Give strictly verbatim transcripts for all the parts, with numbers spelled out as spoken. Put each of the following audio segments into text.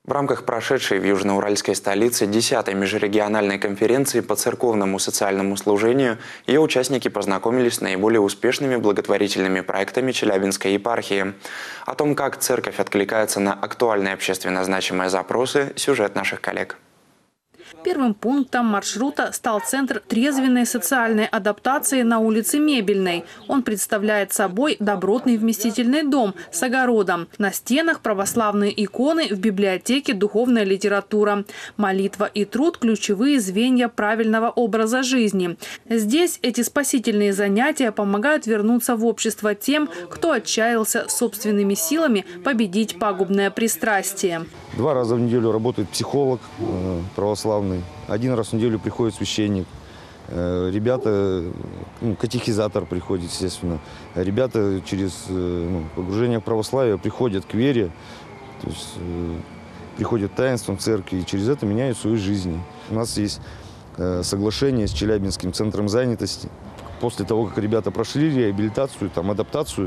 В рамках прошедшей в южноуральской столице десятой межрегиональной конференции по церковному социальному служению ее участники познакомились с наиболее успешными благотворительными проектами Челябинской епархии. О том, как церковь откликается на актуальные общественно значимые запросы, сюжет наших коллег. Первым пунктом маршрута стал центр трезвенной социальной адаптации на улице Мебельной. Он представляет собой добротный вместительный дом с огородом. На стенах православные иконы, в библиотеке духовная литература. Молитва и труд – ключевые звенья правильного образа жизни. Здесь эти спасительные занятия помогают вернуться в общество тем, кто отчаялся собственными силами победить пагубное пристрастие. Два раза в неделю работает психолог э, православный. Один раз в неделю приходит священник. Э, ребята, ну, катехизатор приходит, естественно. Ребята через э, ну, погружение в православие приходят к вере, то есть, э, приходят к таинствам церкви и через это меняют свою жизнь. У нас есть э, соглашение с Челябинским центром занятости. После того, как ребята прошли реабилитацию, там, адаптацию,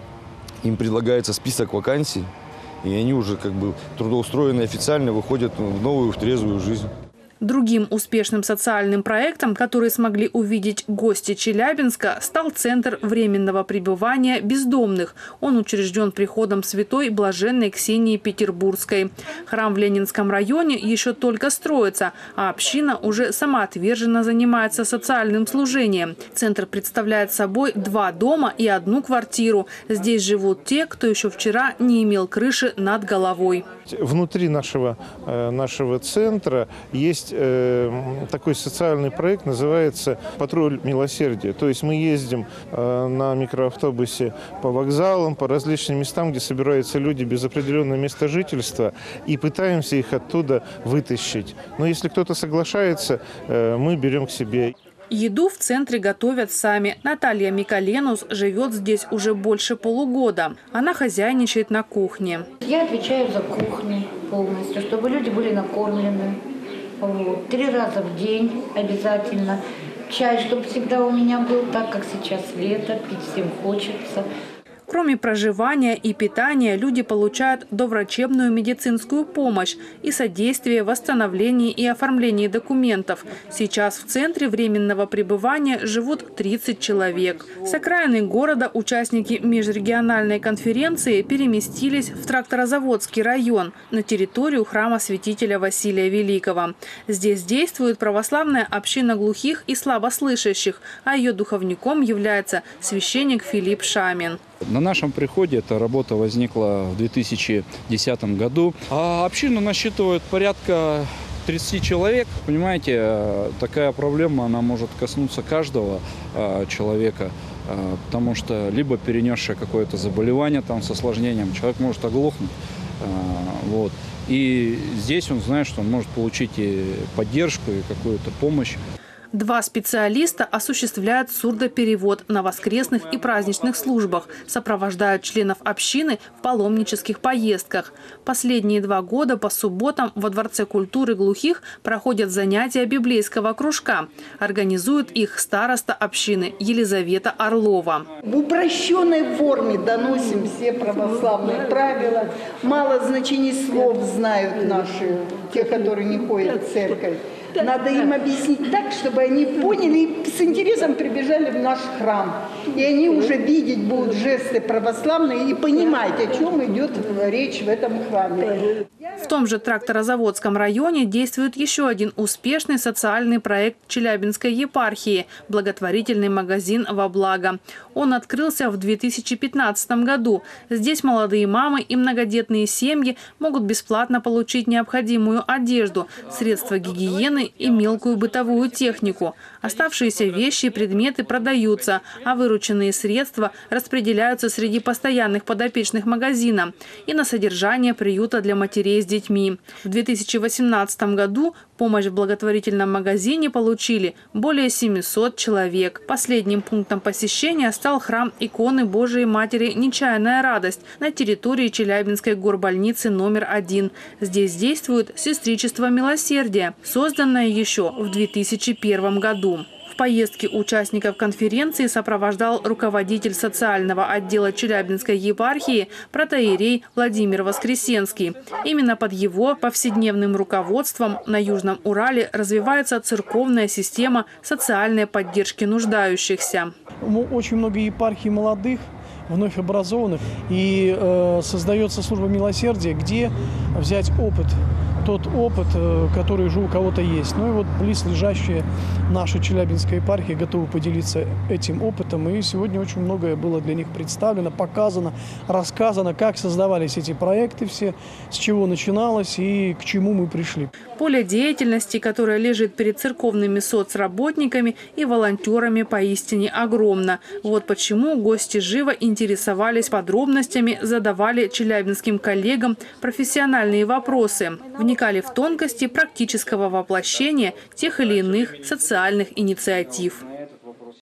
им предлагается список вакансий. И они уже как бы трудоустроены официально, выходят в новую, в трезвую жизнь. Другим успешным социальным проектом, который смогли увидеть гости Челябинска, стал Центр временного пребывания бездомных. Он учрежден приходом святой Блаженной Ксении Петербургской. Храм в Ленинском районе еще только строится, а община уже самоотверженно занимается социальным служением. Центр представляет собой два дома и одну квартиру. Здесь живут те, кто еще вчера не имел крыши над головой. Внутри нашего, нашего центра есть такой социальный проект, называется «Патруль милосердия». То есть мы ездим на микроавтобусе по вокзалам, по различным местам, где собираются люди без определенного места жительства, и пытаемся их оттуда вытащить. Но если кто-то соглашается, мы берем к себе. Еду в центре готовят сами. Наталья Миколенус живет здесь уже больше полугода. Она хозяйничает на кухне. Я отвечаю за кухню полностью, чтобы люди были накормлены. Вот. Три раза в день обязательно. Чай, чтобы всегда у меня был, так как сейчас лето, пить всем хочется. Кроме проживания и питания, люди получают доврачебную медицинскую помощь и содействие в восстановлении и оформлении документов. Сейчас в центре временного пребывания живут тридцать человек. С окраины города участники межрегиональной конференции переместились в Тракторозаводский район, на территорию храма святителя Василия Великого. Здесь действует православная община глухих и слабослышащих, а ее духовником является священник Филипп Шамин. На нашем приходе эта работа возникла в две тысячи десятом году. А община насчитывает порядка тридцати человек. Понимаете, такая проблема, она может коснуться каждого человека, потому что либо перенесшее какое-то заболевание там, с осложнением, человек может оглохнуть. Вот. И здесь он знает, что он может получить и поддержку, и какую-то помощь. Два специалиста осуществляют сурдоперевод на воскресных и праздничных службах, сопровождают членов общины в паломнических поездках. Последние два года по субботам во Дворце культуры глухих проходят занятия библейского кружка. Организует их староста общины Елизавета Орлова. В упрощенной форме доносим все православные правила. Мало значений слов знают наши, те, которые не ходят в церковь. Надо им объяснить так, чтобы они поняли и с интересом прибежали в наш храм. И они уже видеть будут жесты православные и понимать, о чем идет речь в этом храме. В том же Тракторозаводском районе действует еще один успешный социальный проект Челябинской епархии – благотворительный магазин «Во благо». Он открылся в две тысячи пятнадцатом году. Здесь молодые мамы и многодетные семьи могут бесплатно получить необходимую одежду, средства гигиены и мелкую бытовую технику. Оставшиеся вещи и предметы продаются, а вырученные средства распределяются среди постоянных подопечных магазина и на содержание приюта для матерей с детьми. В две тысячи восемнадцатом году помощь в благотворительном магазине получили более семисот человек. Последним пунктом посещения стал храм иконы Божией Матери «Нечаянная радость» на территории Челябинской горбольницы номер один. Здесь действует сестричество милосердия, созданное еще в две тысячи первом году. В поездке участников конференции сопровождал руководитель социального отдела Челябинской епархии протоиерей Владимир Воскресенский. Именно под его повседневным руководством на Южном Урале развивается церковная система социальной поддержки нуждающихся. Очень много епархий молодых, вновь образованных, и э, создается служба милосердия, где взять опыт, тот опыт, э, который уже у кого-то есть. Ну и вот близлежащие наши Челябинской епархии готовы поделиться этим опытом, и сегодня очень многое было для них представлено, показано, рассказано, как создавались эти проекты все, с чего начиналось и к чему мы пришли. Поле деятельности, которое лежит перед церковными соцработниками и волонтерами, поистине огромно. Вот почему гости живо интересовались подробностями, задавали челябинским коллегам профессиональные вопросы, вникали в тонкости практического воплощения тех или иных социальных инициатив.